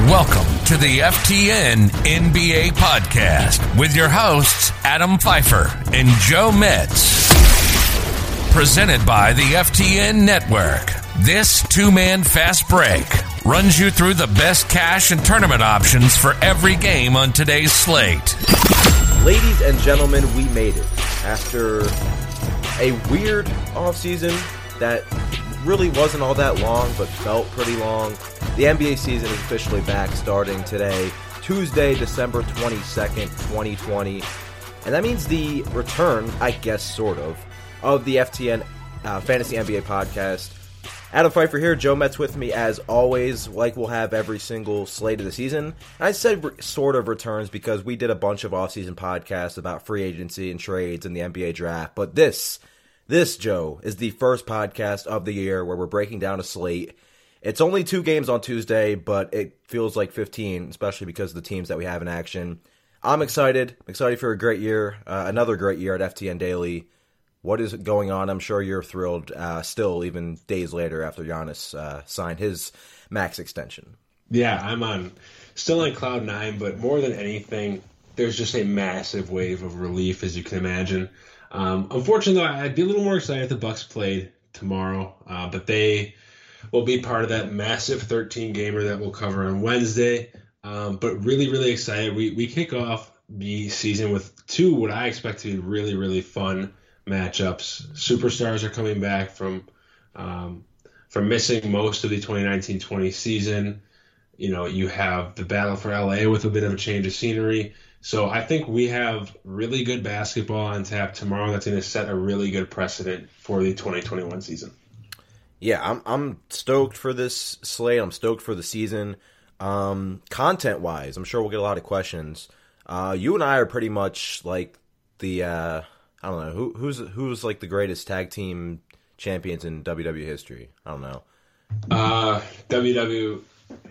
Welcome to the FTN NBA Podcast with your hosts, Adam Pfeiffer and Joe Metz. Presented by the FTN Network. This two-man fast break runs you through the best cash and tournament options for every game on today's slate. Ladies and gentlemen, we made it. After a weird offseason that really wasn't all that long, but felt pretty long, the NBA season is officially back starting today, Tuesday, December 22nd, 2020. And that means the return, I guess sort of the FTN Fantasy NBA Podcast. Adam Pfeiffer here, Joe Metz with me as always, like we'll have every single slate of the season. And I said sort of returns because we did a bunch of offseason podcasts about free agency and trades and the NBA draft. But this, Joe, is the first podcast of the year where we're breaking down a slate. It's only 2 games on Tuesday, but it feels like 15, especially because of the teams that we have in action. I'm excited. I'm excited for a great year, another great year at FTN Daily. What is going on? I'm sure you're thrilled still, even days later after Giannis signed his max extension. Yeah, I'm still on cloud 9, but more than anything, there's just a massive wave of relief, as you can imagine. Unfortunately, though, I'd be a little more excited if the Bucks played tomorrow, but they will be part of that massive 13-gamer that we'll cover on Wednesday. But really, really excited. We kick off the season with 2 what I expect to be really, really fun matchups. Superstars are coming back from missing most of the 2019-20 season. You know, you have the battle for LA with a bit of a change of scenery. So I think we have really good basketball on tap tomorrow that's going to set a really good precedent for the 2021 season. Yeah, I'm stoked for this slate. I'm stoked for the season. Content-wise, I'm sure we'll get a lot of questions. You and I are pretty much like the I don't know who's like the greatest tag team champions in WWE history. I don't know. WWE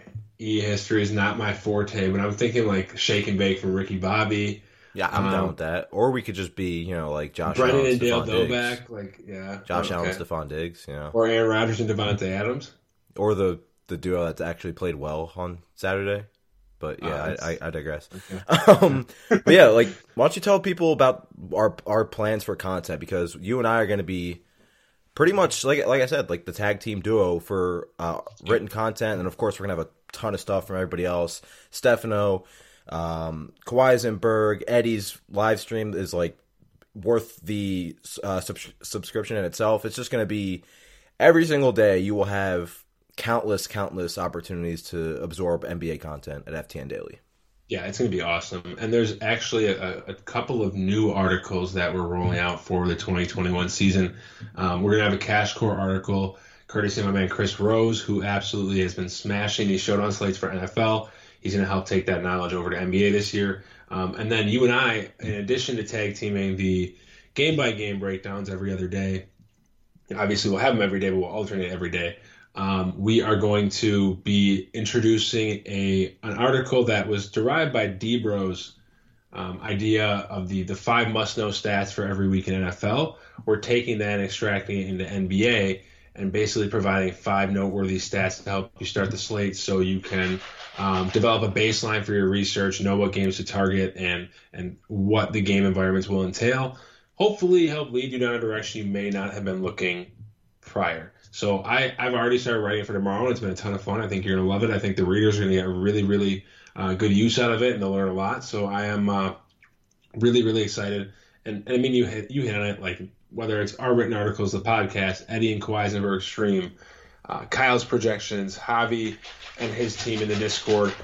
history is not my forte, but I'm thinking like Shake and Bake from Ricky Bobby. Yeah, I'm down with that. Or we could just be, like Josh Brennan Allen, and Dale Stephon Doback, Josh Allen, Stephon Diggs, or Aaron Rodgers and Devontae Adams, or the duo that's actually played well on Saturday. But yeah, I digress. Okay. But yeah, why don't you tell people about our plans for content, because you and I are going to be pretty much like I said, like the tag team duo for written content, and of course we're gonna have a ton of stuff from everybody else. Stefano, Kawhi Zinberg, Eddie's live stream is like worth the subscription in itself. It's just going to be every single day you will have countless opportunities to absorb NBA content at FTN Daily. Yeah, it's going to be awesome. And there's actually a couple of new articles that we're rolling out for the 2021 season. We're going to have a Cash Core article courtesy of my man Chris Rose, who absolutely has been smashing these showdown slates for NFL. He's going to help take that knowledge over to NBA this year. And then you and I, in addition to tag teaming the game-by-game breakdowns every other day, obviously we'll have them every day, but we'll alternate every day. We are going to be introducing an article that was derived by D-Bro's idea of the 5 must-know stats for every week in NFL. We're taking that and extracting it into NBA and basically providing 5 noteworthy stats to help you start the slate so you can develop a baseline for your research, know what games to target, and what the game environments will entail. Hopefully help lead you down a direction you may not have been looking prior. So I've already started writing for tomorrow, and it's been a ton of fun. I think you're going to love it. I think the readers are going to get really, really good use out of it, and they'll learn a lot. So I am really, really excited. And I mean, you hit on it, like whether it's our written articles, the podcast, Eddie and Kawhi Zinberg's stream, Kyle's projections, Javi and his team in the Discord.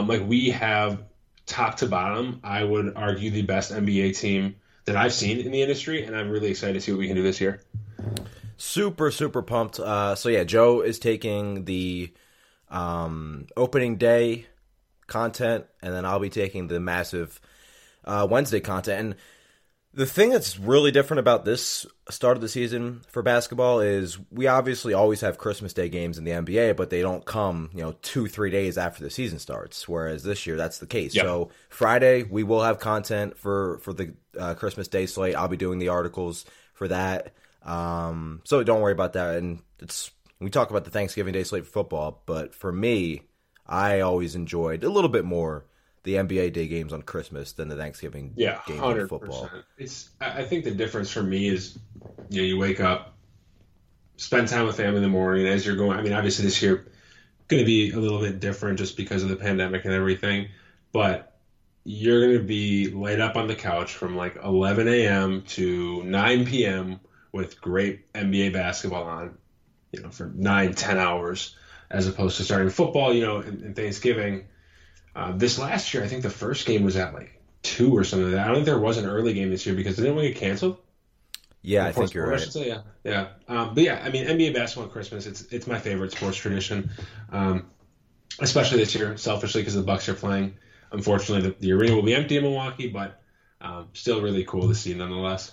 We have top to bottom, I would argue, the best NBA team that I've seen in the industry, and I'm really excited to see what we can do this year. Super, super pumped. So yeah, Joe is taking the opening day content, and then I'll be taking the massive Wednesday content. And the thing that's really different about this start of the season for basketball is we obviously always have Christmas Day games in the NBA, but they don't come, 2-3 days after the season starts, whereas this year that's the case. Yep. So Friday we will have content for the Christmas Day slate. I'll be doing the articles for that. So don't worry about that. And we talk about the Thanksgiving Day slate for football, but for me, I always enjoyed a little bit more the NBA Day games on Christmas than the Thanksgiving games 100%. on football. I think the difference for me is, you wake up, spend time with family in the morning as you're going. I mean, obviously this year going to be a little bit different just because of the pandemic and everything, but you're going to be laid up on the couch from like 11 a.m. to 9 p.m. with great NBA basketball on, for 9-10 hours, as opposed to starting football, in Thanksgiving. This last year, I think the first game was at like 2 or something like that. I don't think there was an early game this year because didn't we get canceled? Yeah, I think you're right. Yeah. But yeah, I mean, NBA basketball at Christmas, it's my favorite sports tradition, especially this year, selfishly, because the Bucks are playing. Unfortunately, the arena will be empty in Milwaukee, but still really cool to see nonetheless.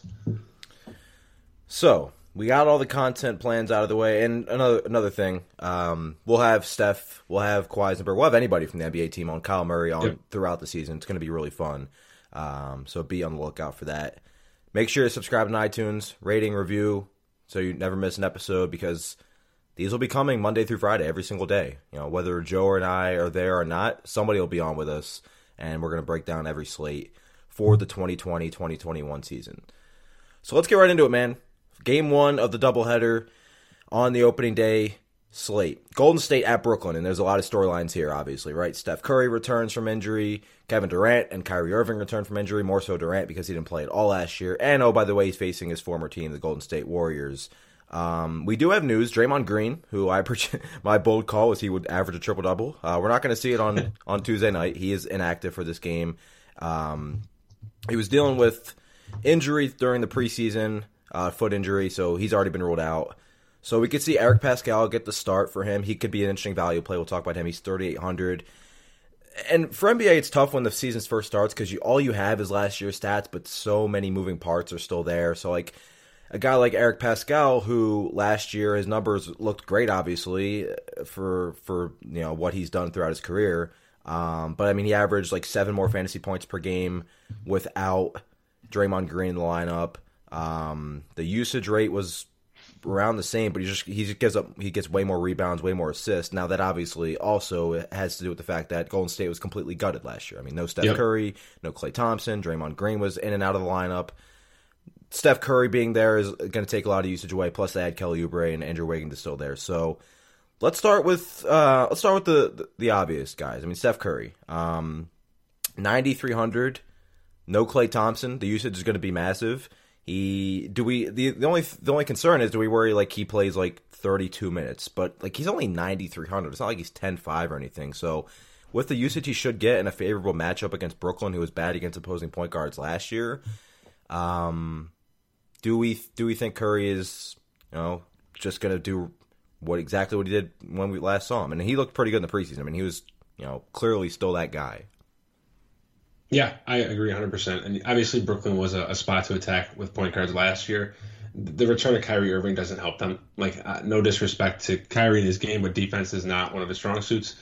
So we got all the content plans out of the way, and another thing, we'll have Steph, we'll have Kawhi Leonard, we'll have anybody from the NBA team on, Kyle Murray on throughout the season. It's going to be really fun. So be on the lookout for that. Make sure to subscribe on iTunes, rating, review, so you never miss an episode, because these will be coming Monday through Friday, every single day. Whether Joe or I are there or not, somebody will be on with us, and we're going to break down every slate for the 2020-2021 season. So let's get right into it, man. Game 1 of the doubleheader on the opening day slate. Golden State at Brooklyn, and there's a lot of storylines here, obviously, right? Steph Curry returns from injury. Kevin Durant and Kyrie Irving return from injury, more so Durant because he didn't play at all last year. And, oh, by the way, he's facing his former team, the Golden State Warriors. We do have news. Draymond Green, who my bold call was he would average a triple-double. We're not going to see it on Tuesday night. He is inactive for this game. He was dealing with injury during the preseason, foot injury, so he's already been ruled out. So we could see Eric Pascal get the start for him. He could be an interesting value play. We'll talk about him. He's 3,800. And for NBA, it's tough when the season first starts because all you have is last year's stats, but so many moving parts are still there. So, like, a guy like Eric Pascal, who last year his numbers looked great, obviously, for what he's done throughout his career. But, I mean, he averaged, like, 7 more fantasy points per game without Draymond Green in the lineup. The usage rate was around the same, but he gets way more rebounds, way more assists. Now that obviously also has to do with the fact that Golden State was completely gutted last year. I mean, no Steph Curry, no Klay Thompson, Draymond Green was in and out of the lineup. Steph Curry being there is going to take a lot of usage away. Plus, they had Kelly Oubre and Andrew Wiggins is still there. So let's start with the obvious guys. I mean, Steph Curry, 9,300, no Klay Thompson. The usage is going to be massive. The only concern is, do we worry like he plays like 32 minutes? But like he's only 9,300. It's not like he's 10-5 or anything. So with the usage he should get in a favorable matchup against Brooklyn, who was bad against opposing point guards last year, do we think Curry is just going to do exactly what he did when we last saw him? And he looked pretty good in the preseason. I mean, he was clearly still that guy. Yeah, I agree 100%. And obviously Brooklyn was a spot to attack with point guards last year. The return of Kyrie Irving doesn't help them. Like, no disrespect to Kyrie in his game, but defense is not one of his strong suits.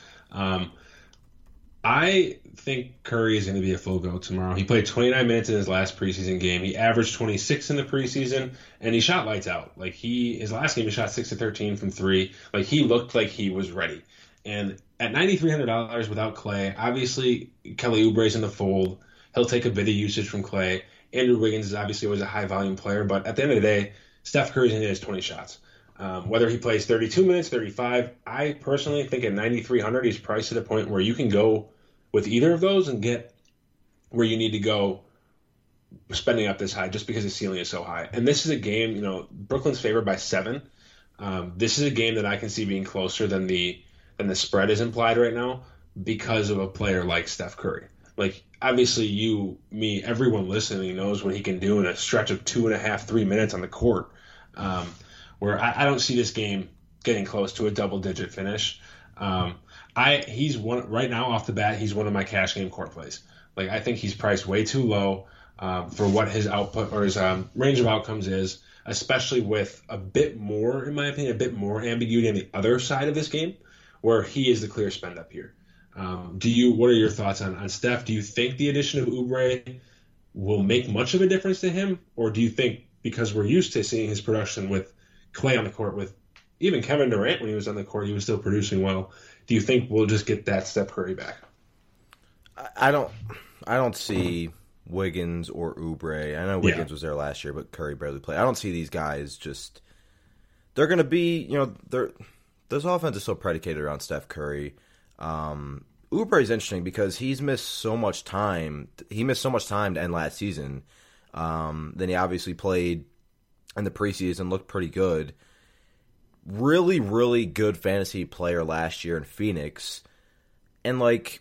I think Curry is going to be a full go tomorrow. He played 29 minutes in his last preseason game. He averaged 26 in the preseason, and he shot lights out. Like, his last game, he shot 6 of 13 from 3. Like, he looked like he was ready. And at $9,300 without Klay, obviously Kelly Oubre's in the fold. He'll take a bit of usage from Klay. Andrew Wiggins is obviously always a high-volume player, but at the end of the day, Steph Curry's going to hit his 20 shots. Whether he plays 32 minutes, 35, I personally think at $9,300 he's priced at a point where you can go with either of those and get where you need to go spending up this high just because the ceiling is so high. And this is a game, Brooklyn's favored by 7. This is a game that I can see being closer than the spread is implied right now because of a player like Steph Curry. Like, obviously you, me, everyone listening knows what he can do in a stretch of 2.5, 3 minutes on the court, where I don't see this game getting close to a double-digit finish. He's one right now off the bat. He's one of my cash game court plays. Like, I think he's priced way too low for what his output or his range of outcomes is, especially with a bit more, in my opinion, a bit more ambiguity on the other side of this game, where he is the clear spend up here. What are your thoughts on Steph? Do you think the addition of Oubre will make much of a difference to him? Or do you think, because we're used to seeing his production with Klay on the court with even Kevin Durant, when he was on the court, he was still producing well. Do you think we'll just get that Steph Curry back? I don't see Wiggins or Oubre. I know Wiggins was there last year, but Curry barely played. I don't see these guys just. They're going to be, this offense is so predicated around Steph Curry. Oubre is interesting because he's missed so much time. He missed so much time to end last season. Then he obviously played in the preseason, looked pretty good. Really, really good fantasy player last year in Phoenix. And,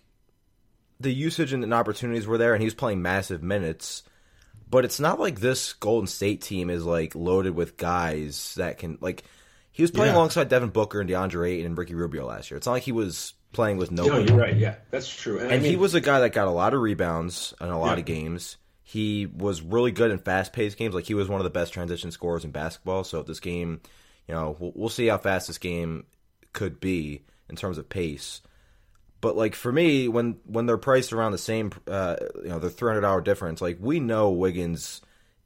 the usage and opportunities were there, and he was playing massive minutes. But it's not like this Golden State team is, loaded with guys that can, he was playing alongside Devin Booker and DeAndre Ayton and Ricky Rubio last year. It's not like he was playing with nobody. No, you're right. Yeah, that's true. And he was a guy that got a lot of rebounds in a lot of games. He was really good in fast-paced games. He was one of the best transition scorers in basketball. So if this game, we'll see how fast this game could be in terms of pace. But, for me, when they're priced around the same, the $300 difference, we know Wiggins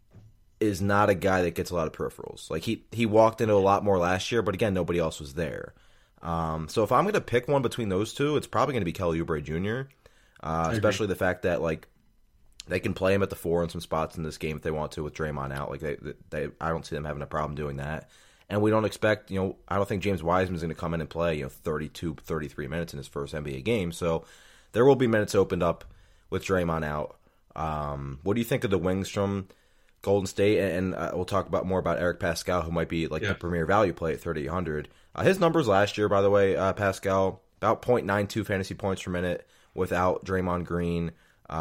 is not a guy that gets a lot of peripherals. He walked into a lot more last year, but, again, nobody else was there. So if I'm going to pick one between those two, it's probably going to be Kelly Oubre Jr., especially the fact that, they can play him at the 4 in some spots in this game if they want to with Draymond out. I don't see them having a problem doing that. And we don't expect, I don't think James Wiseman's going to come in and play, 32, 33 minutes in his first NBA game. So there will be minutes opened up with Draymond out. What do you think of the wings from Golden State? And we'll talk more about Eric Pascal, who might be the premier value play at 3,800. His numbers last year, by the way, Pascal, about 0.92 fantasy points per minute without Draymond Green.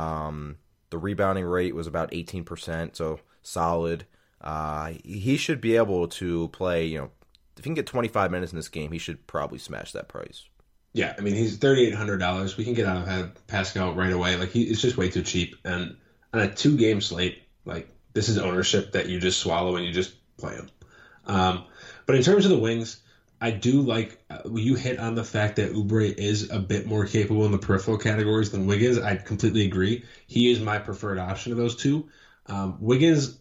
The rebounding rate was about 18%, so solid. He should be able to play, if he can get 25 minutes in this game, he should probably smash that price. Yeah, I mean, he's $3,800. We can get out of Pascal right away. It's just way too cheap. And on a 2-game slate, this is ownership that you just swallow and you just play him. But in terms of the wings, I do you hit on the fact that Oubre is a bit more capable in the peripheral categories than Wiggins. I completely agree. He is my preferred option of those two. Wiggins,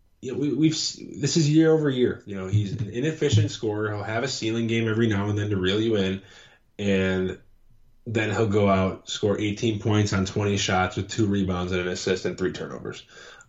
this is year over year. He's an inefficient scorer. He'll have a ceiling game every now and then to reel you in, and then he'll go out, score 18 points on 20 shots with 2 rebounds and an assist and 3 turnovers.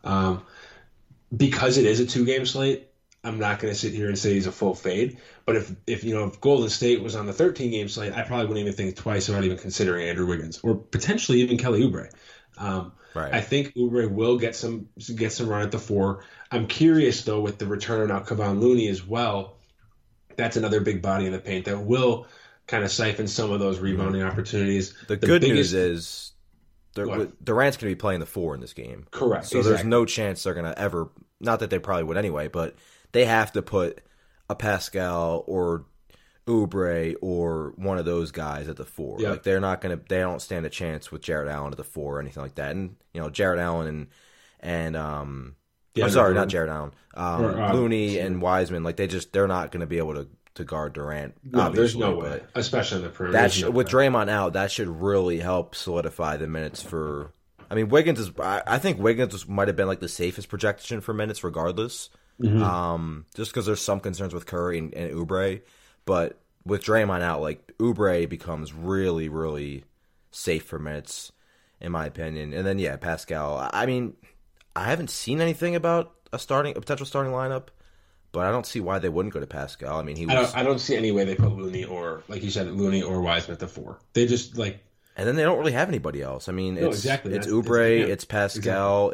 Because it is a 2-game slate, I'm not going to sit here and say he's a full fade. But if Golden State was on the 13-game slate, I probably wouldn't even think twice about even considering Andrew Wiggins or potentially even Kelly Oubre. Right. I think Oubre will get some run at the 4. I'm curious though with the return of Kevon Looney as well. That's another big body in the paint that will kind of siphon some of those rebounding opportunities. The good news is Durant's going to be playing the 4 in this game. Correct. So there's no chance they're going to ever. Not that they probably would anyway, but they have to put a Pascal or Oubre or one of those guys at the 4. Yep. They're not going to. They don't stand a chance with Jarrett Allen at the 4 or anything like that. And Jarrett Allen and I'm sorry, not Jarrett Allen. Looney and Wiseman, they're not going to be able to guard Durant. No, there's no way, especially in the perimeter. With Draymond out, that should really help solidify the minutes for. I mean, Wiggins is. I think Wiggins might have been the safest projection for minutes, regardless. Mm-hmm. Just because there's some concerns with Curry and Oubre, but with Draymond out, Oubre becomes really, really safe for minutes, in my opinion. And then Pascal. I mean, I haven't seen anything about a potential starting lineup, but I don't see why they wouldn't go to Pascal. I mean, I don't see any way they put Looney or, like you said, Looney or Wiseman at the 4. They just and then they don't really have anybody else. I mean, it's Oubre, it's Pascal,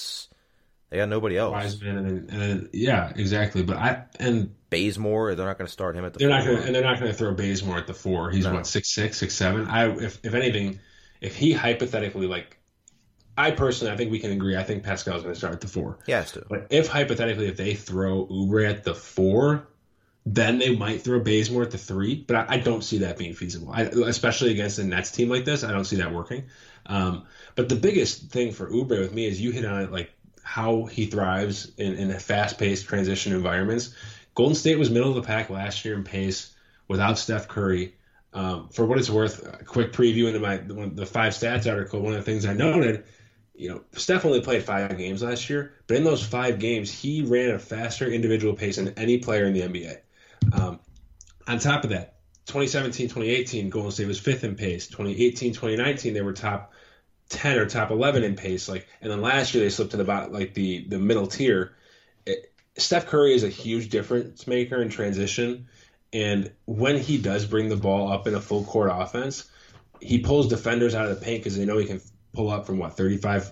they got nobody else. Wiseman and exactly. But Bazemore, they're not going to start him at the 4. They're not going to throw Bazemore at the 4. He's 6'6", 6'7". If anything, if he hypothetically I think we can agree. I think Pascal's going to start at the 4. He has to. But if hypothetically, if they throw Oubre at the 4, then they might throw Bazemore at the 3. But I don't see that being feasible, especially against a Nets team like this. I don't see that working. But the biggest thing for Oubre with me is you hit on it, how he thrives in fast-paced transition environments. Golden State was middle of the pack last year in pace without Steph Curry. For what it's worth, a quick preview into the 5 stats article. One of the things I noted. Steph only played 5 games last year, but in those 5 games, he ran a faster individual pace than any player in the NBA. On top of that, 2017, 2018, Golden State was fifth in pace. 2018, 2019, they were top 10 or top 11 in pace. And then last year they slipped to the middle tier. Steph Curry is a huge difference maker in transition, and when he does bring the ball up in a full court offense, he pulls defenders out of the paint because they know he can pull up from 35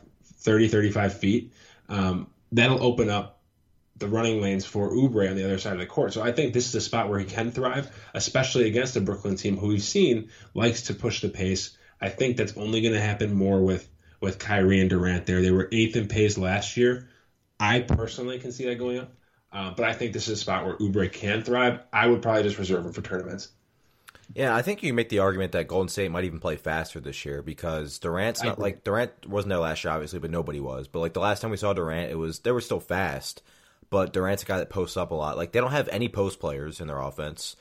feet. That'll open up the running lanes for Oubre on the other side of the court. So I think this is a spot where he can thrive, especially against a Brooklyn team who we've seen likes to push the pace. I think that's only going to happen more with Kyrie and Durant there. They were 8th in pace last year. I personally can see that going up. But I think this is a spot where Oubre can thrive. I would probably just reserve him for tournaments. Yeah, I think you can make the argument that Golden State might even play faster this year because Durant wasn't there last year, obviously, but nobody was. But the last time we saw Durant, they were still fast. But Durant's a guy that posts up a lot. They don't have any post players in their offense.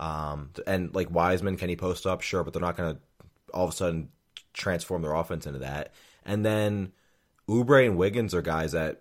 And Wiseman, can he post up? Sure, but they're not going to all of a sudden transform their offense into that. And then Oubre and Wiggins are guys that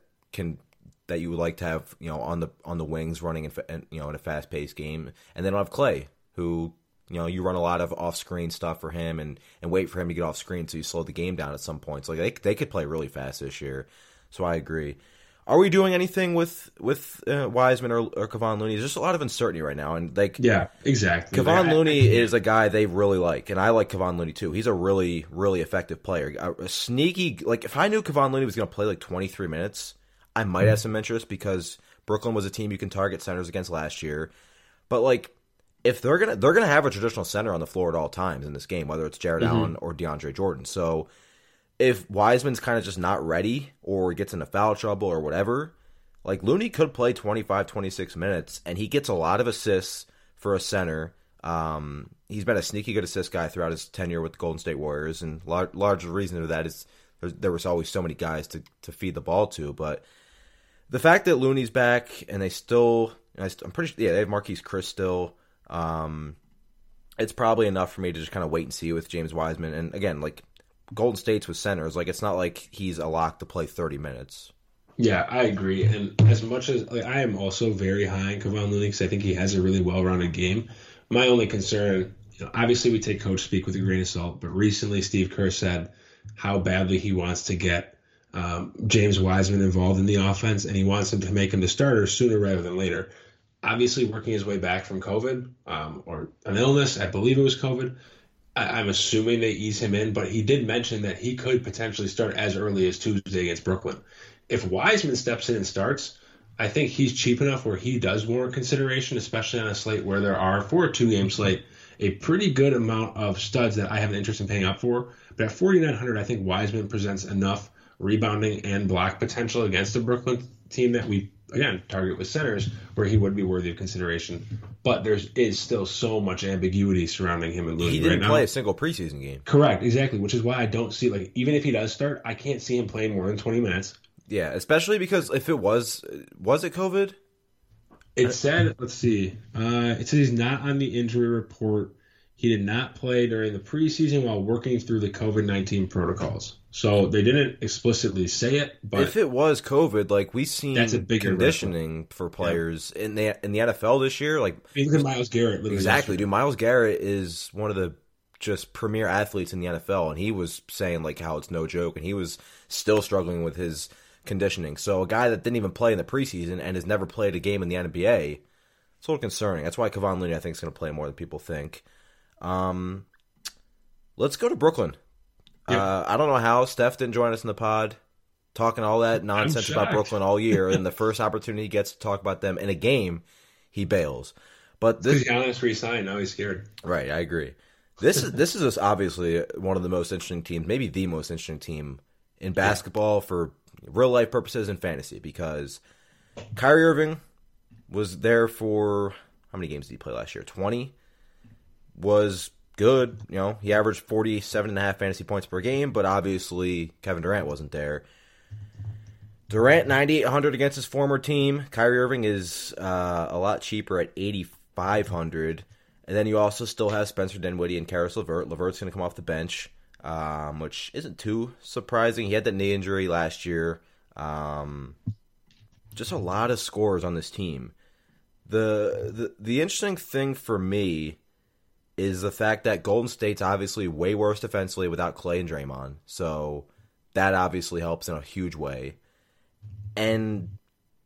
you would like to have, on the wings running in a fast paced game. And then I'll have Clay, who you run a lot of off screen stuff for him and wait for him to get off screen so you slow the game down at some point. So they could play really fast this year. So I agree. Are we doing anything with Wiseman or Kevon Looney? There's just a lot of uncertainty right now, and yeah, exactly. Kevon Looney is a guy they really like, and I like Kevon Looney too. He's a really, really effective player. A sneaky, if I knew Kevon Looney was going to play 23 minutes, I might have some interest because Brooklyn was a team you can target centers against last year. But if they're gonna have a traditional center on the floor at all times in this game, whether it's Jared Allen or DeAndre Jordan, so. If Wiseman's kind of just not ready or gets into foul trouble or whatever, Looney could play 25, 26 minutes, and he gets a lot of assists for a center. He's been a sneaky good assist guy throughout his tenure with the Golden State Warriors, and large reason for that is there was always so many guys to feed the ball to. But the fact that Looney's back, and I'm pretty sure, they have Marquise Chris still. It's probably enough for me to just kind of wait and see with James Wiseman. And again, Golden State's with centers. It's not like he's a lock to play 30 minutes. Yeah, I agree. And as much as I am also very high on Kevon Looney because I think he has a really well-rounded game. My only concern, obviously we take coach speak with a grain of salt, but recently Steve Kerr said how badly he wants to get James Wiseman involved in the offense, and he wants him to make him the starter sooner rather than later. Obviously working his way back from COVID or an illness, I believe it was COVID. I'm assuming they ease him in, but he did mention that he could potentially start as early as Tuesday against Brooklyn. If Wiseman steps in and starts, I think he's cheap enough where he does warrant consideration, especially on a slate where there are, for a 2-game slate, a pretty good amount of studs that I have an interest in paying up for. But at 4,900, I think Wiseman presents enough rebounding and block potential against a Brooklyn team that we, again, target with centers where he would be worthy of consideration. But there is still so much ambiguity surrounding him and Looney He didn't play a single preseason game. Correct, exactly, which is why I don't see, even if he does start, I can't see him playing more than 20 minutes. Yeah, especially because if it was it COVID? It said, let's see, it said he's not on the injury report. He did not play during the preseason while working through the COVID-19 protocols. So they didn't explicitly say it, but if it was COVID, we've seen that's a big conditioning for players in the NFL this year. Look at Myles Garrett. Exactly, dude. Myles Garrett is one of the just premier athletes in the NFL, and he was saying how it's no joke, and he was still struggling with his conditioning. So a guy that didn't even play in the preseason and has never played a game in the NBA, it's a little concerning. That's why Kevon Looney, I think, is going to play more than people think. Let's go to Brooklyn. Yep. I don't know how Steph didn't join us in the pod, talking all that nonsense about Brooklyn all year, and the first opportunity he gets to talk about them in a game, he bails. But this, Giannis re-signed, now he's scared. Right, I agree. This is obviously one of the most interesting teams, maybe the most interesting team in basketball for real life purposes and fantasy, because Kyrie Irving was there for how many games did he play last year? 20. Was good, he averaged 47.5 fantasy points per game, but obviously Kevin Durant wasn't there. Durant 9,800 against his former team. Kyrie Irving is a lot cheaper at 8,500. And then you also still have Spencer Dinwiddie and Karis LeVert. LeVert's going to come off the bench, which isn't too surprising. He had that knee injury last year. Just a lot of scores on this team. The interesting thing for me is the fact that Golden State's obviously way worse defensively without Klay and Draymond. So that obviously helps in a huge way. And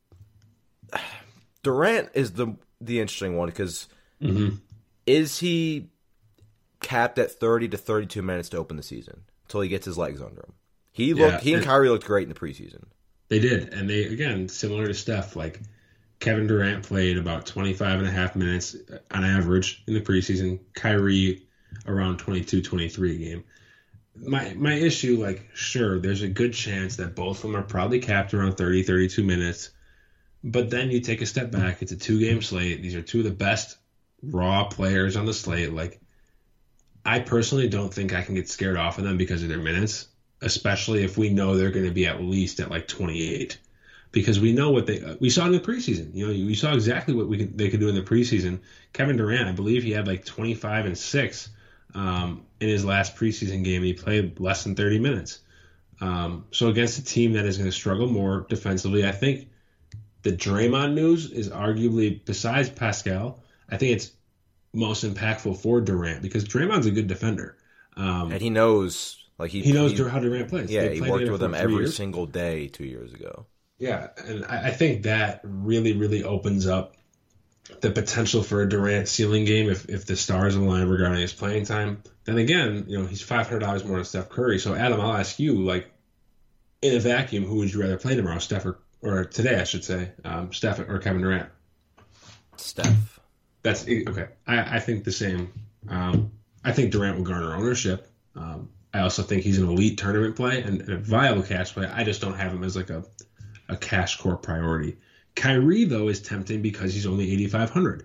Durant is the interesting one because is he capped at 30 to 32 minutes to open the season until he gets his legs under him? He and Kyrie looked great in the preseason. They did, and they, again, similar to Steph, like Kevin Durant played about 25 and a half minutes on average in the preseason. Kyrie around 22, 23 a game. My issue, like, sure, there's a good chance that both of them are probably capped around 30, 32 minutes, but then you take a step back. It's a 2-game slate. These are two of the best raw players on the slate. Like, I personally don't think I can get scared off of them because of their minutes, especially if we know they're going to be at least at like 28, because we know what we saw in the preseason. You know, we saw exactly what they could do in the preseason. Kevin Durant, I believe he had like 25 and 6 in his last preseason game. He played less than 30 minutes. So against a team that is going to struggle more defensively, I think the Draymond news is arguably, besides Pascal, I think it's most impactful for Durant because Draymond's a good defender. And he knows. Like he knows how Durant plays. Yeah, he worked with him every single day 2 years ago. Yeah, and I think that really, really opens up the potential for a Durant ceiling game if the stars align regarding his playing time. Then again, you know, he's $500 more than Steph Curry. So Adam, I'll ask you, like, in a vacuum, who would you rather play tomorrow, Steph or today, I should say, Steph or Kevin Durant? Steph. That's okay. I think the same. I think Durant will garner ownership. I also think he's an elite tournament play and a viable cash play. I just don't have him as like a cash core priority. Kyrie, though, is tempting because he's only 8,500.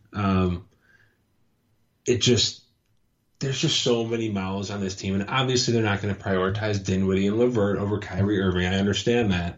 There's just so many mouths on this team, and obviously they're not going to prioritize Dinwiddie and LeVert over Kyrie Irving. I understand that,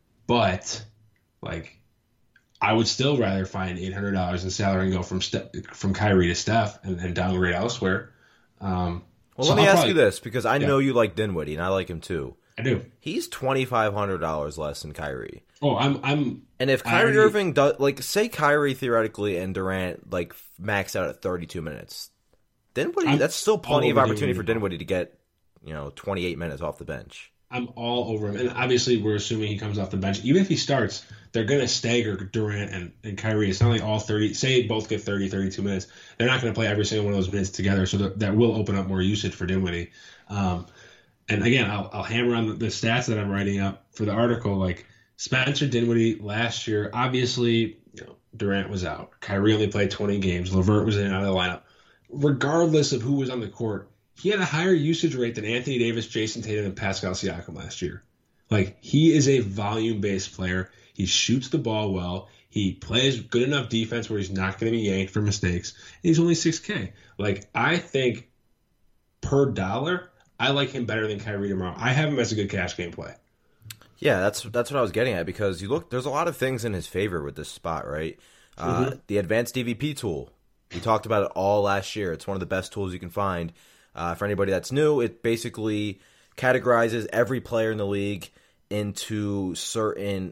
but like, I would still rather find $800 in salary and go from Kyrie to Steph and downgrade elsewhere. Well, let me ask you this, because I know you like Dinwiddie, and I like him too. I do. He's $2,500 less than Kyrie. Oh, I'm. And if Kyrie Irving does, like, say Kyrie theoretically and Durant like max out at 32 minutes, Dinwiddie, that's still plenty of opportunity for Dinwiddie to get, 28 minutes off the bench. I'm all over him, and obviously we're assuming he comes off the bench. Even if he starts, they're going to stagger Durant and Kyrie. It's not like all 30. Say both get 30, 32 minutes. They're not going to play every single one of those minutes together, so that will open up more usage for Dinwiddie. And again, I'll hammer on the stats that I'm writing up for the article. Like Spencer Dinwiddie last year, obviously, Durant was out. Kyrie only played 20 games. LeVert was in and out of the lineup. Regardless of who was on the court, he had a higher usage rate than Anthony Davis, Jason Tatum, and Pascal Siakam last year. Like, he is a volume-based player. He shoots the ball well. He plays good enough defense where he's not going to be yanked for mistakes. And he's only $6K. Like, I think per dollar, I like him better than Kyrie tomorrow. I have him as a good cash game play. Yeah, that's what I was getting at, because you look, there's a lot of things in his favor with this spot, right? The advanced DVP tool. We talked about it all last year. It's one of the best tools you can find. For anybody that's new, it basically categorizes every player in the league into certain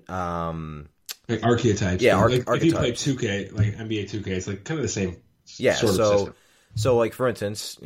like archetypes. Yeah, like archetypes. If you play 2K, like NBA 2K, it's like kind of the same sort of system. So like for instance,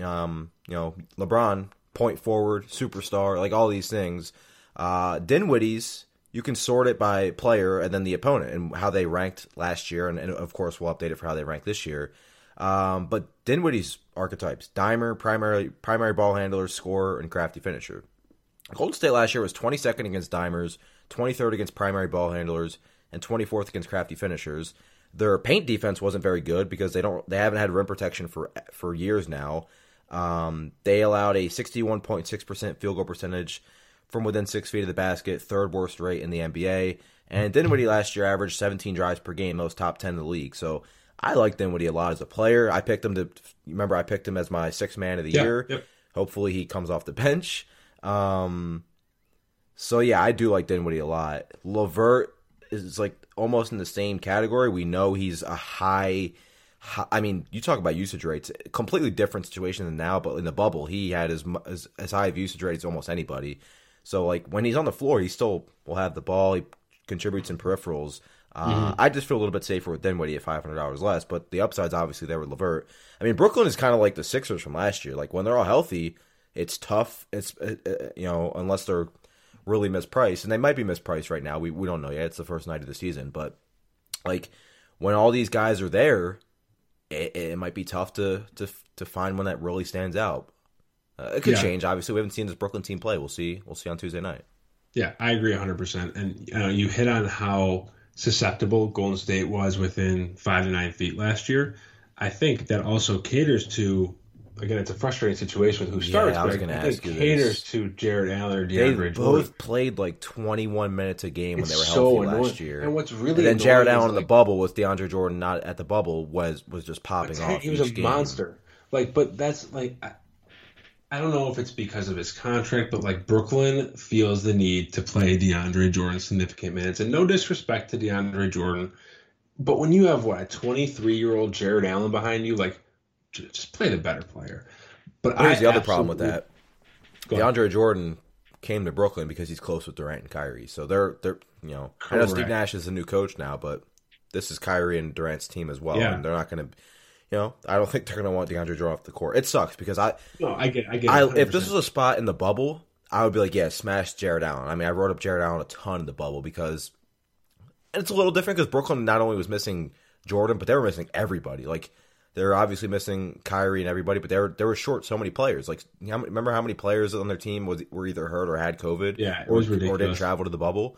LeBron, point forward, superstar, like all these things. Dinwiddie's, you can sort it by player and then the opponent and how they ranked last year, and of course we'll update it for how they rank this year. But Dinwiddie's archetypes: dimer, primary ball handler, scorer, and crafty finisher. Golden State last year was 22nd against dimers, 23rd against primary ball handlers, and 24th against crafty finishers. Their paint defense wasn't very good because they haven't had rim protection for years now. They allowed a 61.6% field goal percentage from within 6 feet of the basket, third worst rate in the NBA. And Dinwiddie last year averaged 17 drives per game, most top 10 in the league. So I like Dinwiddie a lot as a player. I picked him as my sixth man of the year. Yep. Hopefully he comes off the bench. So yeah, I do like Dinwiddie a lot. LeVert is like almost in the same category. We know he's a high, I mean, you talk about usage rates, completely different situation than now, but in the bubble, he had as high of usage rate as almost anybody. So like when he's on the floor, he still will have the ball. He contributes in peripherals. I just feel a little bit safer with Dinwiddie at $500 less, but the upside's obviously there with LeVert. I mean, Brooklyn is kind of like the Sixers from last year. Like, when they're all healthy, it's tough. It's unless they're really mispriced, and they might be mispriced right now. We don't know yet. It's the first night of the season, but like when all these guys are there, it might be tough to find one that really stands out. It could change. Obviously, we haven't seen this Brooklyn team play. We'll see on Tuesday night. Yeah, I agree 100%. And you hit on how susceptible Golden State was within 5 to 9 feet last year. I think that also caters to, again, it's a frustrating situation with who starts. I was going to ask you caters to Jared Allen or DeAndre Jordan. They both played like 21 minutes a game when they were healthy last year. And what's really then Jared Allen in the bubble with DeAndre Jordan not at the bubble was just popping off. He was a monster. But that's like, I don't know if it's because of his contract, but like Brooklyn feels the need to play DeAndre Jordan significant minutes. And no disrespect to DeAndre Jordan, but when you have a 23-year-old Jared Allen behind you, like, just play the better player. But here's the other problem with that. DeAndre Jordan came to Brooklyn because he's close with Durant and Kyrie. So they're I know Steve Nash is the new coach now, but this is Kyrie and Durant's team as well. Yeah. And they're not going to, I don't think they're going to want DeAndre Jordan off the court. It sucks because I get it. If this was a spot in the bubble, I would be like, yeah, smash Jared Allen. I mean, I wrote up Jared Allen a ton in the bubble because it's a little different because Brooklyn not only was missing Jordan, but they were missing everybody. Like, they're obviously missing Kyrie and everybody, but they were short so many players. Like, remember how many players on their team were either hurt or had COVID? Yeah, it was ridiculous. Or didn't travel to the bubble.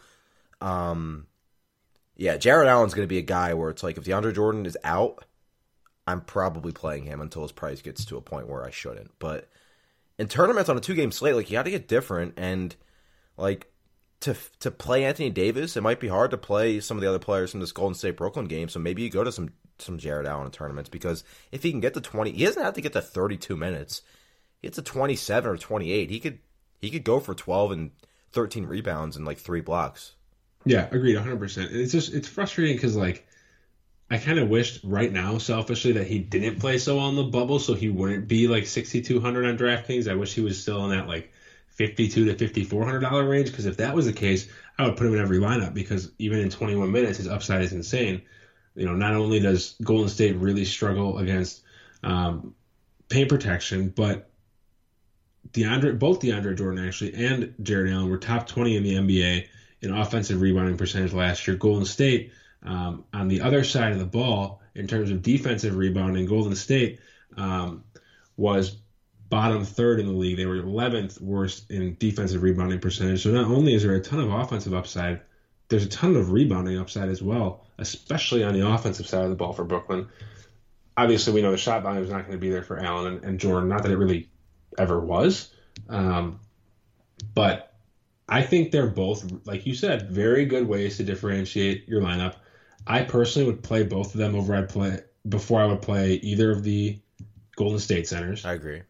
Yeah, Jared Allen's going to be a guy where it's like if DeAndre Jordan is out, I'm probably playing him until his price gets to a point where I shouldn't. But in tournaments on a 2-game slate, like, you got to get different. And like to play Anthony Davis, it might be hard to play some of the other players from this Golden State Brooklyn game. So maybe you go to some Jared Allen in tournaments because if he can get to 20, he doesn't have to get to 32 minutes. He gets to 27 or 28. He could go for 12 and 13 rebounds and like 3 blocks. Yeah, agreed 100%. It's frustrating because like I kind of wished right now, selfishly, that he didn't play so well in the bubble so he wouldn't be like 6,200 on DraftKings. I wish he was still in that like $5,200 to $5,400 range because if that was the case, I would put him in every lineup because even in 21 minutes, his upside is insane. Not only does Golden State really struggle against paint protection, but both DeAndre Jordan actually and Jared Allen were top 20 in the NBA in offensive rebounding percentage last year. Golden State, on the other side of the ball, in terms of defensive rebounding, Golden State was bottom third in the league. They were 11th worst in defensive rebounding percentage. So not only is there a ton of offensive upside, there's a ton of rebounding upside as well, especially on the offensive side of the ball for Brooklyn. Obviously, we know the shot volume is not going to be there for Allen and Jordan, not that it really ever was. But I think they're both, like you said, very good ways to differentiate your lineup. I personally would play both of them before I would play either of the Golden State centers. I agree.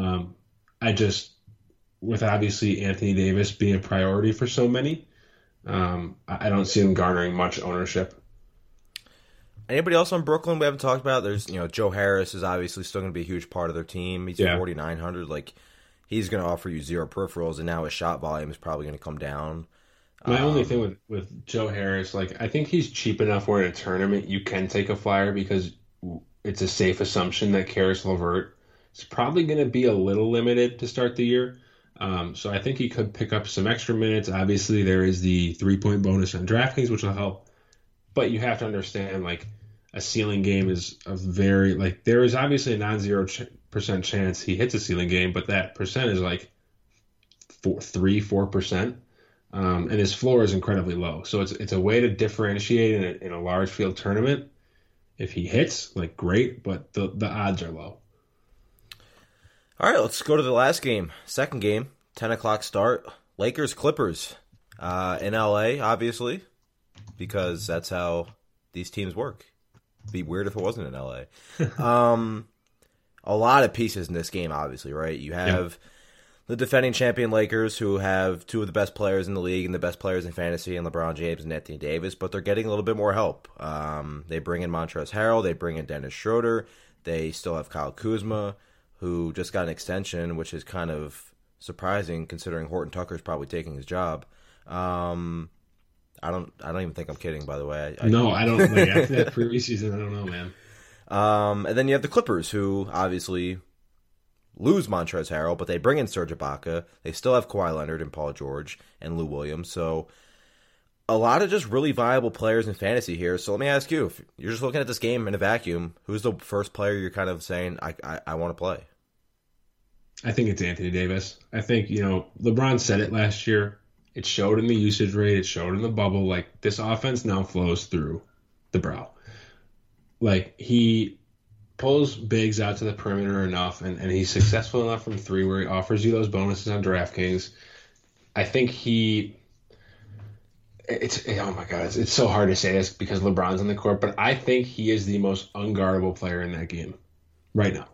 With obviously Anthony Davis being a priority for so many, I don't see him garnering much ownership. Anybody else on Brooklyn we haven't talked about? There's, Joe Harris is obviously still going to be a huge part of their team. He's 4,900. Like, he's going to offer you zero peripherals, and now his shot volume is probably going to come down. My only thing with Joe Harris, like, I think he's cheap enough where in a tournament you can take a flyer because it's a safe assumption that Caris LeVert is probably going to be a little limited to start the year. So I think he could pick up some extra minutes. Obviously, there is the 3-point bonus on DraftKings, which will help. But you have to understand, like, a ceiling game is a very, like, there is obviously a non-0% chance he hits a ceiling game, but that percent is like 4%. And his floor is incredibly low. So it's a way to differentiate in a large field tournament. If he hits, like, great, but the odds are low. All right, let's go to the last game. Second game, 10 o'clock start. Lakers-Clippers in L.A., obviously, because that's how these teams work. It'd be weird if it wasn't in L.A. A lot of pieces in this game, obviously, right? You have the defending champion Lakers, who have two of the best players in the league and the best players in fantasy, and LeBron James and Anthony Davis, but they're getting a little bit more help. They bring in Montrezl Harrell. They bring in Dennis Schroeder. They still have Kyle Kuzma, who just got an extension, which is kind of surprising considering Horton Tucker's probably taking his job. I don't even think I'm kidding, by the way. No, I don't. Like, after that preseason, I don't know, man. And then you have the Clippers, who obviously lose Montrezl Harrell, but they bring in Serge Ibaka. They still have Kawhi Leonard and Paul George and Lou Williams. So a lot of just really viable players in fantasy here. So let me ask you, if you're just looking at this game in a vacuum, who's the first player you're kind of saying, I want to play? I think it's Anthony Davis. I think, LeBron said it last year. It showed in the usage rate. It showed in the bubble. Like, this offense now flows through the brow. Like, he pulls bigs out to the perimeter enough, and he's successful enough from three where he offers you those bonuses on DraftKings. I think oh my God, it's so hard to say this because LeBron's on the court, but I think he is the most unguardable player in that game right now.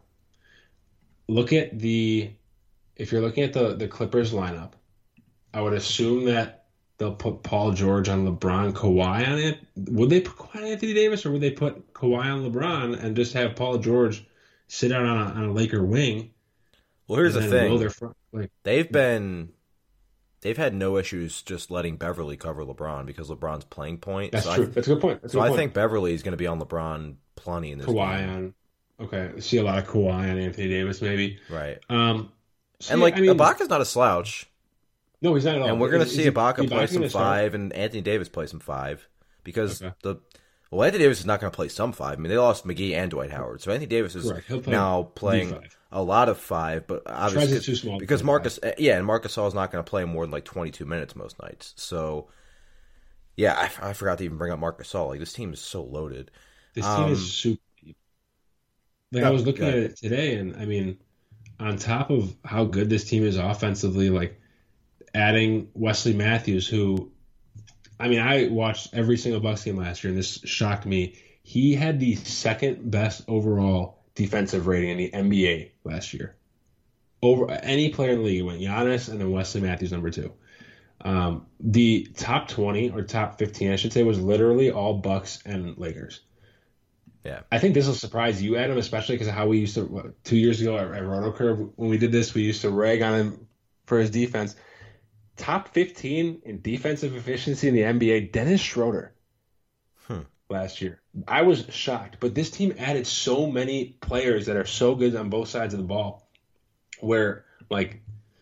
If you're looking at the Clippers lineup, I would assume that they'll put Paul George on LeBron, Kawhi on it. Would they put Kawhi on Anthony Davis, or would they put Kawhi on LeBron and just have Paul George sit out on a Laker wing? Well, here's the thing. They've had no issues just letting Beverly cover LeBron because LeBron's playing point. That's true. That's a good point. I think Beverly is going to be on LeBron plenty in this game. Okay. See a lot of Kawhi on Anthony Davis, maybe. Right. Ibaka's not a slouch. No, he's not at all. And we're going to see Ibaka play some 5 and Anthony Davis play some 5 because Anthony Davis is not going to play some 5. I mean, they lost McGee and Dwight Howard, so Anthony Davis is now playing D5. A lot of 5, but obviously too small because Marcus Gasol is not going to play more than like 22 minutes most nights. So yeah, I forgot to even bring up Marcus Gasol. Like, this team is so loaded. This team is super deep. Like, I was looking at it today, and I mean, on top of how good this team is offensively, like, adding Wesley Matthews, who, I mean, I watched every single Bucks game last year, and this shocked me. He had the second best overall defensive rating in the NBA last year. Over any player in the league, it went Giannis and then Wesley Matthews, number 2. The top 20 or top 15, I should say, was literally all Bucks and Lakers. Yeah, I think this will surprise you, Adam, especially because of how we used to, 2 years ago at RotoCurve, when we did this, we used to rag on him for his defense. Top 15 in defensive efficiency in the NBA, Dennis Schroeder last year. I was shocked, but this team added so many players that are so good on both sides of the ball where, like,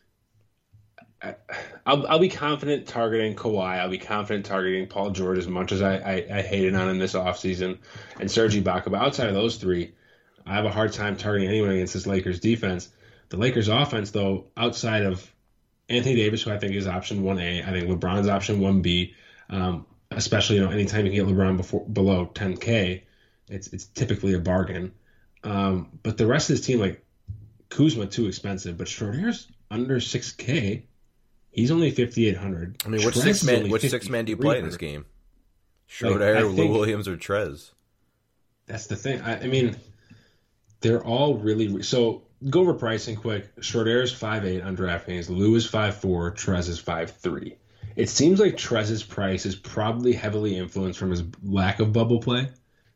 I'll be confident targeting Kawhi. I'll be confident targeting Paul George as much as I hated on him this offseason and Serge Ibaka. But outside of those three, I have a hard time targeting anyone against this Lakers defense. The Lakers offense, though, outside of Anthony Davis, who I think is option 1A, I think LeBron's option 1B, especially anytime you can get LeBron below 10K, it's typically a bargain. But the rest of this team, like Kuzma, too expensive, but Schroeder's under 6K. He's only 5,800. I mean, which six man do you play in this game? Schroeder, Lou Williams, or Trez? That's the thing. I mean, they're all really so. Go over pricing quick. Schroeder's 5'8" on DraftKings. Lou is 5'4". Trez is 5'3". It seems like Trez's price is probably heavily influenced from his lack of bubble play.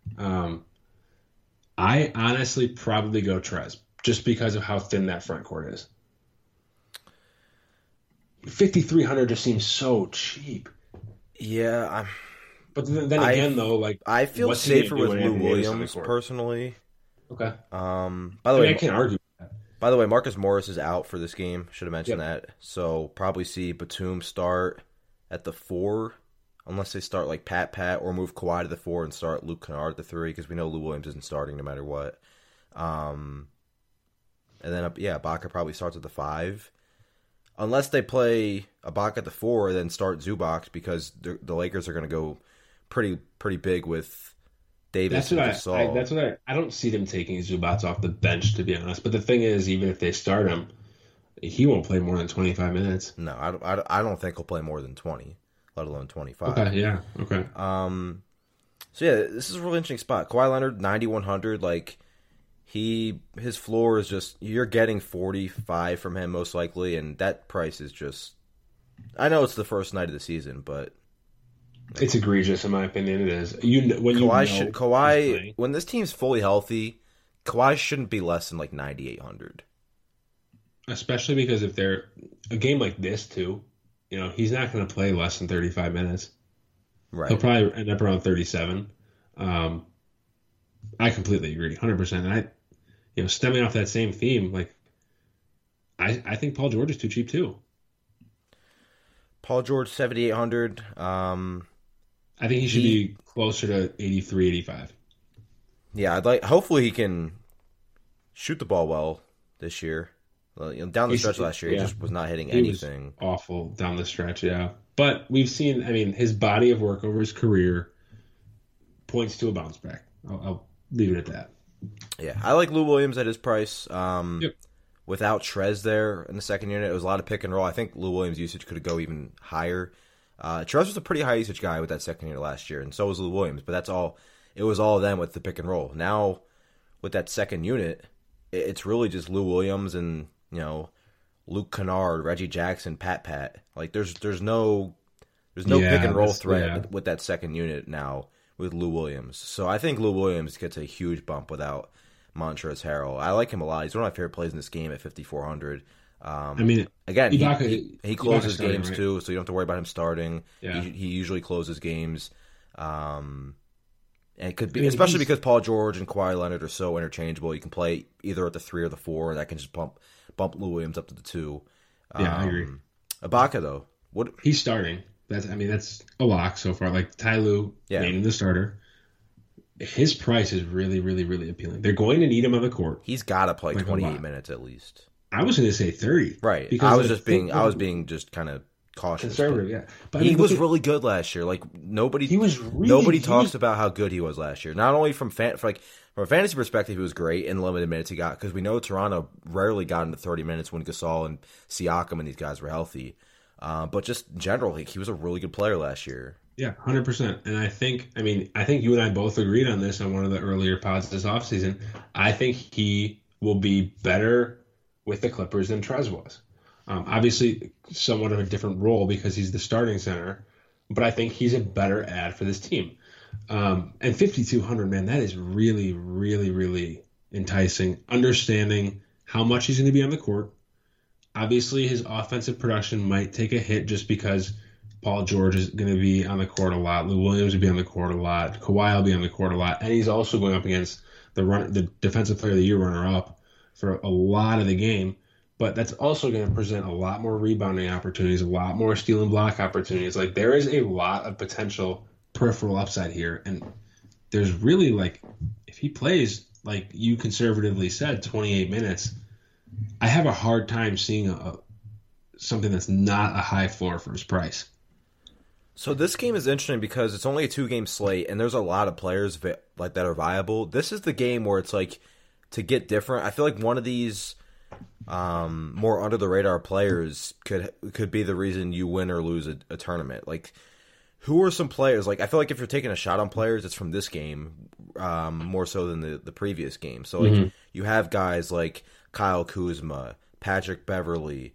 I honestly probably go Trez just because of how thin that front court is. 5,300 just seems so cheap. Yeah, but then again, though, like, I feel safer with Lou Williams personally. Okay. By the way, I can't argue with that. By the way, Marcus Morris is out for this game. Should have mentioned that. So probably see Batum start at the 4, unless they start like Pat or move Kawhi to the 4 and start Luke Kennard at the 3 because we know Lou Williams isn't starting no matter what. And then Ibaka probably starts at the 5. Unless they play Ibaka at the 4, then start Zubac because the Lakers are going to go pretty big with Davis and Gasol. I don't see them taking Zubac off the bench, to be honest. But the thing is, even if they start him, he won't play more than 25 minutes. No, I don't think he'll play more than 20, let alone 25. Okay, yeah, okay. So yeah, this is a really interesting spot. Kawhi Leonard, 9,100, like. His floor is just, you're getting 45 from him most likely, and that price is just, I know it's the first night of the season, but it's egregious in my opinion. It is. Kawhi, when this team's fully healthy, Kawhi shouldn't be less than like 9,800. Especially because if they're a game like this too, he's not going to play less than 35 minutes. Right. He'll probably end up around 37. I completely agree, 100%. And stemming off that same theme, like I think Paul George is too cheap too. Paul George 7,800. I think he should be closer to 83, 85. Yeah, hopefully he can shoot the ball well this year. Well, down the stretch last year, he just was not hitting anything. Was awful down the stretch, yeah. But we've seen, his body of work over his career points to a bounce back. I'll leave it at that. Yeah, I like Lou Williams at his price. Yep. Without Trez there in the second unit, it was a lot of pick and roll. I think Lou Williams' usage could go even higher. Trez was a pretty high usage guy with that second unit last year, and so was Lou Williams. But that's all. It was all of them with the pick and roll. Now, with that second unit, it's really just Lou Williams and Luke Kennard, Reggie Jackson, Pat. Like there's no pick and roll threat with that second unit now with Lou Williams. So I think Lou Williams gets a huge bump without Montrezl Harrell. I like him a lot. He's one of my favorite plays in this game at 5,400. Again, he closes games too, so you don't have to worry about him starting. Yeah. He usually closes games. And it could be, especially because Paul George and Kawhi Leonard are so interchangeable. You can play either at the 3 or the 4, and that can just bump Lou Williams up to the 2. I agree. Ibaka though, he's starting. That's a lock so far. Like Ty Lue named him the starter. His price is really, really, really appealing. They're going to need him on the court. He's got to play 28 minutes at least. I was going to say 30. Right. I was being just kind of cautious. Conservative, yeah. But he was really good last year. Like nobody talks about how good he was last year. Not only from a fantasy perspective, he was great in limited minutes he got, because we know Toronto rarely got into 30 minutes when Gasol and Siakam and these guys were healthy. But just in general, he was a really good player last year. Yeah, 100%. And I think you and I both agreed on this on one of the earlier pods this offseason. I think he will be better with the Clippers than Trez was. Obviously, somewhat of a different role because he's the starting center, but I think he's a better ad for this team. And 5,200, man, that is really, really, really enticing. Understanding how much he's going to be on the court. Obviously, his offensive production might take a hit just because Paul George is going to be on the court a lot. Lou Williams will be on the court a lot. Kawhi will be on the court a lot. And he's also going up against the Defensive Player of the Year runner-up for a lot of the game. But that's also going to present a lot more rebounding opportunities, a lot more steal and block opportunities. Like, there is a lot of potential peripheral upside here. And there's really, if he plays, like you conservatively said, 28 minutes, I have a hard time seeing something that's not a high floor for his price. So this game is interesting because it's only a 2-game slate, and there's a lot of players that are viable. This is the game where it's like, to get different. I feel like one of these more under the radar players could be the reason you win or lose a tournament. Like, who are some players? Like, I feel like if you're taking a shot on players, it's from this game more so than the previous game. So you have guys like Kyle Kuzma, Patrick Beverly,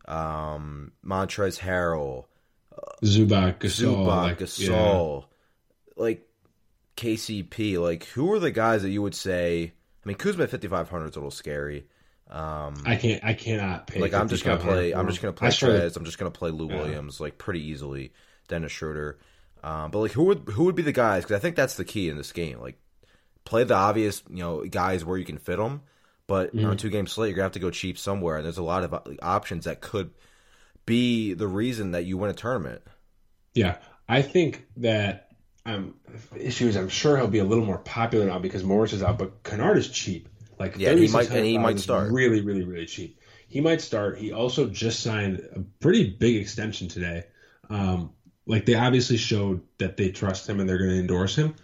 Montrezl Harrell, Zubac, Gasol, like KCP. Like, who are the guys that you would say? I mean, Kuzma at 5,500 is a little scary. I cannot pay. Like, I'm just gonna play Trez. I'm just gonna play Lou Williams pretty easily. Dennis Schroeder. But like, who would be the guys? Because I think that's the key in this game. Like, play the obvious, guys where you can fit them. But on a 2-game slate, you're gonna have to go cheap somewhere. And there's a lot of options that could be the reason that you win a tournament. Yeah, I think that issue is I'm sure he'll be a little more popular now because Morris is out, but Kennard is cheap. Like, yeah, he might start. Really, really, really cheap. He might start. He also just signed a pretty big extension today. They obviously showed that they trust him and they're going to endorse him.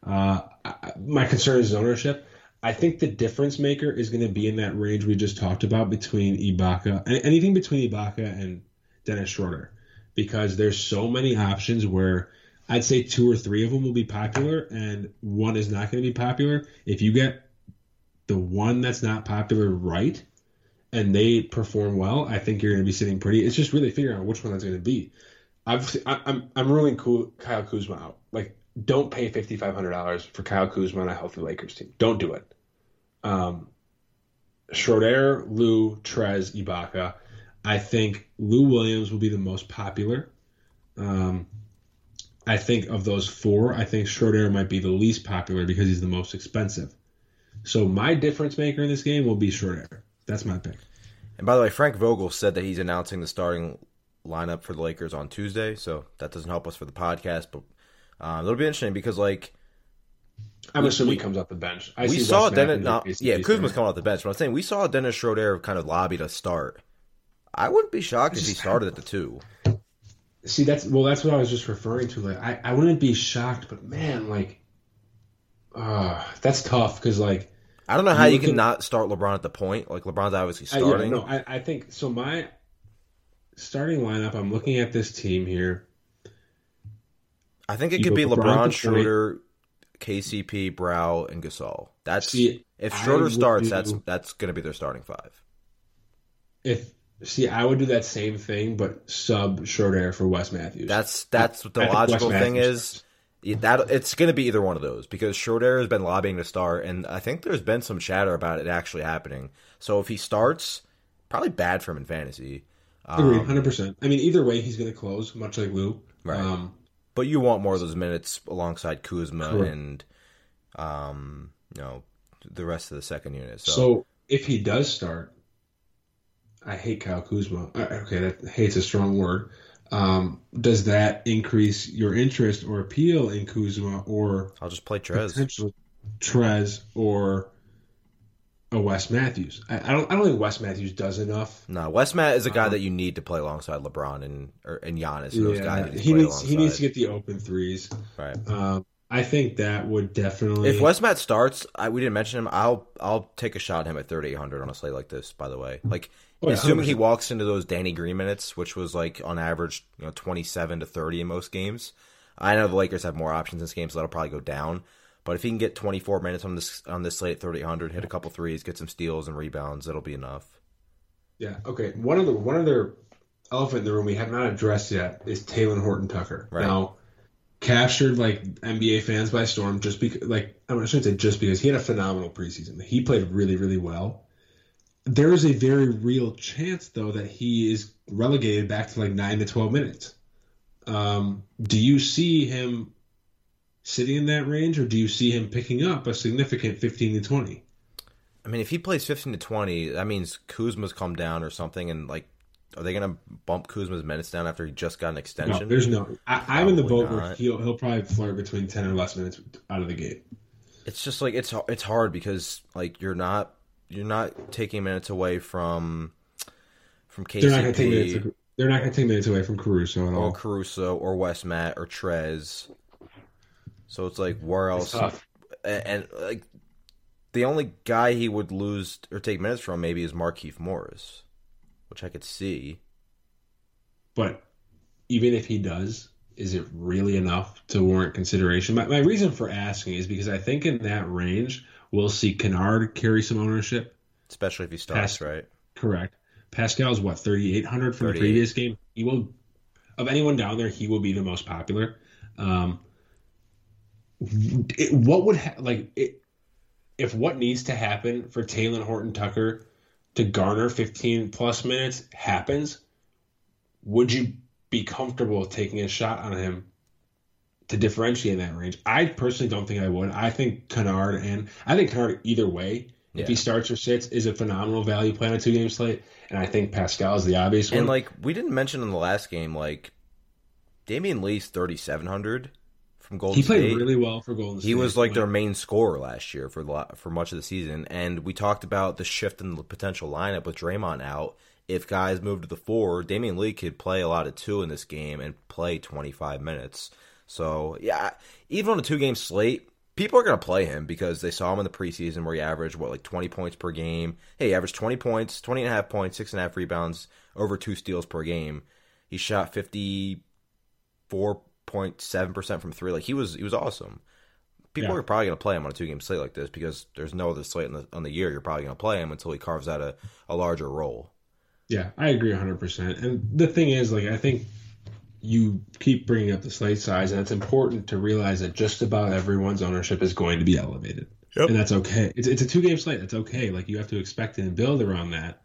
My concern is ownership. I think the difference maker is going to be in that range we just talked about between Ibaka, anything between Ibaka and Dennis Schroeder, because there's so many options where I'd say 2 or 3 of them will be popular and one is not going to be popular. If you get the one that's not popular right and they perform well, I think you're going to be sitting pretty. It's just really figuring out which one that's going to be. I'm ruling Kyle Kuzma out. Like, don't pay $5,500 for Kyle Kuzma on a healthy Lakers team. Don't do it. Schroeder, Lou, Trez, Ibaka. I think Lou Williams will be the most popular. I think of those four, I think Schroeder might be the least popular because he's the most expensive. So my difference maker in this game will be Schroeder. That's my pick. And by the way, Frank Vogel said that he's announcing the starting lineup for the Lakers on Tuesday, so that doesn't help us for the podcast, but it'll be interesting because, like, I'm assuming he comes off the bench. We saw Dennis. Kuzma's coming off the bench, but I'm saying we saw Dennis Schroeder kind of lobby to start. I wouldn't be shocked if he started at the 2. See, that's what I was just referring to. Like, I wouldn't be shocked, but man, like, that's tough because, like, I don't know how you can not start LeBron at the point. Like, LeBron's obviously starting. I think so. My starting lineup. I'm looking at this team here. I think it could be LeBron, Schroeder, KCP, Brow, and Gasol. If Schroeder starts, that's going to be their starting 5. I would do that same thing, but sub Schroeder for Wes Matthews. That's what the logical thing is. It's going to be either one of those because Schroeder has been lobbying to start, and I think there's been some chatter about it actually happening. So if he starts, probably bad for him in fantasy. Agreed, 100%. I mean, either way, he's going to close, much like Lou. Right. But you want more of those minutes alongside Kuzma and the rest of the second unit. So if he does start, I hate Kyle Kuzma. Okay, that hate's a strong word. Does that increase your interest or appeal in Kuzma, or I'll just play Trez, potentially Trez or a Wes Matthews? I don't think Wes Matthews does enough. No, Wes Matt is a guy that you need to play alongside LeBron and Giannis. Those guys he needs to get the open threes. Right. I think that would definitely. If Wes Matt starts, we didn't mention him. I'll take a shot at him at 3,800 on a slate like this. By the way, like. Assuming 100%. He walks into those Danny Green minutes, which was like on average, 27 to 30 in most games. I know the Lakers have more options in this game, so that'll probably go down. But if he can get 24 minutes on this slate at 3,800, hit a couple threes, get some steals and rebounds, that'll be enough. Yeah. Okay. One other elephant in the room we have not addressed yet is Talen Horton-Tucker. Right. Now, captured like NBA fans by storm just because, like, I shouldn't say just because he had a phenomenal preseason. He played really, really well. There is a very real chance, though, that he is relegated back to like 9 to 12 minutes. Do you see him sitting in that range, or do you see him picking up a significant 15 to 20? I mean, if he plays 15 to 20, that means Kuzma's come down or something, and like, are they going to bump Kuzma's minutes down after he just got an extension? No, there's no. I'm in the boat where he'll probably flirt between 10 or less minutes out of the gate. It's just like it's hard because like you're not taking minutes away from KCP. They're not going to take minutes away from Caruso at all. Or Caruso, or Wes Matt, or Trez. So it's like, where else? And like, the only guy he would lose or take minutes from maybe is Markieff Morris, which I could see. But even if he does, is it really enough to warrant consideration? My reason for asking is because I think in that range, we'll see Kennard carry some ownership. Especially if he starts, right? Correct. Pascal's 3,800 from the previous game. He will, of anyone down there, he will be the most popular. If what needs to happen for Talen Horton-Tucker to garner 15 plus minutes happens, would you be comfortable taking a shot on him to differentiate in that range? I personally don't think I would. I think Kennard either way, if he starts or sits, is a phenomenal value play on a 2-game slate. And I think Pascal is the obvious one. And like we didn't mention in the last game, like Damian Lee's 3,700 from Golden State. He played really well for Golden State. He was like their main scorer last year for much of the season. And we talked about the shift in the potential lineup with Draymond out. If guys move to the 4, Damian Lee could play a lot of 2 in this game and play 25 minutes. So, yeah, even on a 2-game slate, people are going to play him because they saw him in the preseason where he averaged, 20 points per game. Hey, he averaged 20 points, 20.5 points, 6.5 rebounds, over 2 steals per game. He shot 54.7% from 3. Like, he was awesome. People are probably going to play him on a 2-game slate like this because there's no other slate on the year you're probably going to play him until he carves out a larger role. Yeah, I agree 100%. And the thing is, like, I think you keep bringing up the slate size, and it's important to realize that just about everyone's ownership is going to be elevated. Yep. And that's okay. It's a 2-game slate. That's okay. Like, you have to expect it and build around that.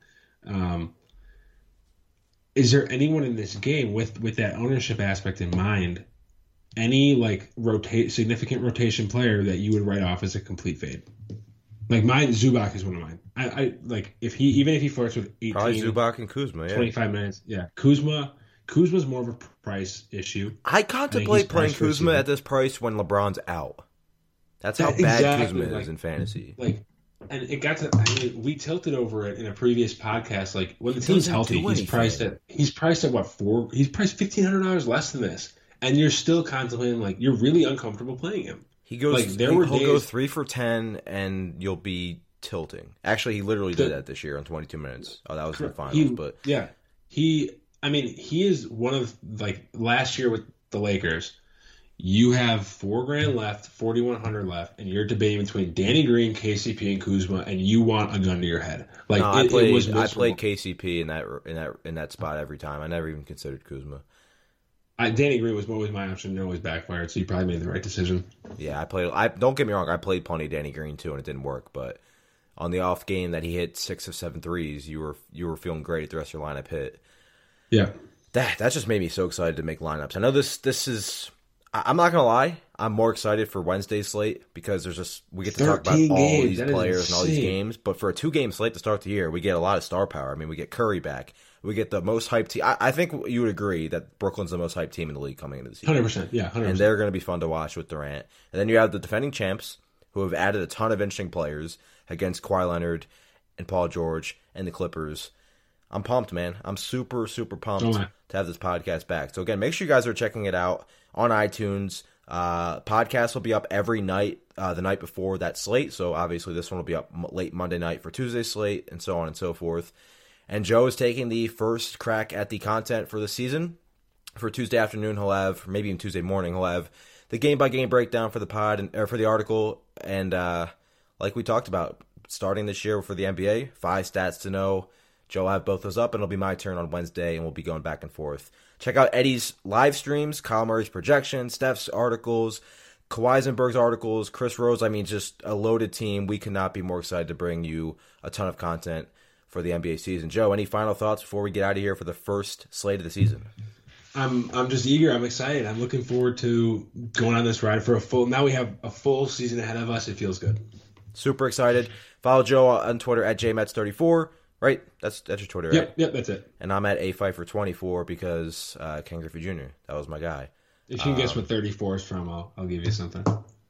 Is there anyone in this game with that ownership aspect in mind any like significant rotation player that you would write off as a complete fade. Like mine, Zubac is one of mine. I like even if he flirts with 18, probably Zubac and Kuzma. Yeah. 25 minutes. Yeah, Kuzma's more of a price issue. I contemplate playing Kuzma at this price when LeBron's out. That's how bad Kuzma is in fantasy. Like, and it got to. I mean, we tilted over it in a previous podcast. Like when the team's healthy, he's priced at what $4? He's priced $1,500 less than this, and you're still contemplating like you're really uncomfortable playing him. He goes. Like, he'll go 3 for 10, and you'll be tilting. Actually, he literally did that this year on 22 minutes. Oh, that was the finals. But yeah, he is one of like last year with the Lakers. You have $4,000 left, $4,100 left, and you're debating between Danny Green, KCP, and Kuzma, and you want a gun to your head. Like no, I played KCP in that spot every time. I never even considered Kuzma. Danny Green was always my option. It always backfired, so you probably made the right decision. Yeah, don't get me wrong. I played plenty of Danny Green too, and it didn't work. But on the off game that he hit 6 of 7 threes, you were feeling great. The rest of your lineup hit. Yeah, that just made me so excited to make lineups. I know this is. I'm not gonna lie. I'm more excited for Wednesday's slate because we get to talk about all these players and all these games. But for a 2-game slate to start the year, we get a lot of star power. I mean, we get Curry back. We get the most hyped team. I think you would agree that Brooklyn's the most hyped team in the league coming into the season. 100%, yeah, 100%. And they're going to be fun to watch with Durant. And then you have the defending champs who have added a ton of interesting players against Kawhi Leonard and Paul George and the Clippers. I'm pumped, man. I'm super, super pumped to have this podcast back. So again, make sure you guys are checking it out on iTunes. Podcast will be up every night, the night before that slate. So obviously this one will be up late Monday night for Tuesday's slate and so on and so forth. And Joe is taking the first crack at the content for the season. For Tuesday afternoon, he'll have, maybe even Tuesday morning, he'll have the game-by-game breakdown for the pod or for the article. And like we talked about, starting this year for the NBA, 5 stats to know. Joe will have both those up, and it'll be my turn on Wednesday, and we'll be going back and forth. Check out Eddie's live streams, Kyle Murray's projections, Steph's articles, Kawhi Eisenberg's articles, Chris Rose. I mean, just a loaded team. We could not be more excited to bring you a ton of content for the NBA season. Joe, any final thoughts before we get out of here for the first slate of the season? I'm just eager. I'm excited. I'm looking forward to going on this ride for a full. Now we have a full season ahead of us. It feels good. Super excited. Follow Joe on Twitter at JMets34. Right? That's your Twitter, right? Yep, that's it. And I'm at APfeiffer24 because Ken Griffey Jr. That was my guy. If you can guess what 34 is from, I'll give you something.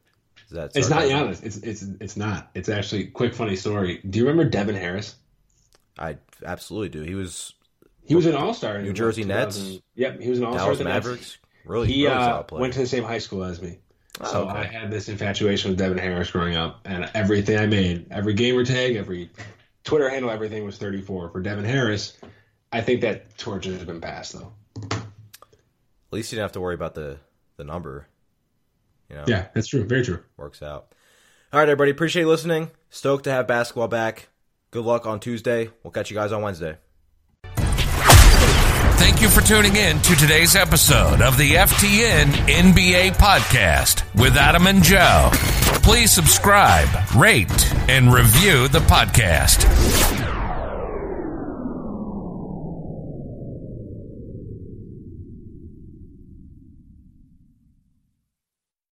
It's not Giannis. It's not. It's actually quick funny story. Do you remember Devin Harris? I absolutely do. He was an All-Star. New Jersey Nets. Yep, he was an All-Star. Dallas Mavericks. Really, he solid player. went to the same high school as me. So okay. I had this infatuation with Devin Harris growing up, and everything I made, every gamer tag, every Twitter handle, everything was 34. For Devin Harris, I think that torch has been passed, though. At least you didn't have to worry about the number. You know? Yeah, that's true. Very true. Works out. All right, everybody. Appreciate you listening. Stoked to have basketball back. Good luck on Tuesday. We'll catch you guys on Wednesday. Thank you for tuning in to today's episode of the FTN NBA Podcast with Adam and Joe. Please subscribe, rate, and review the podcast.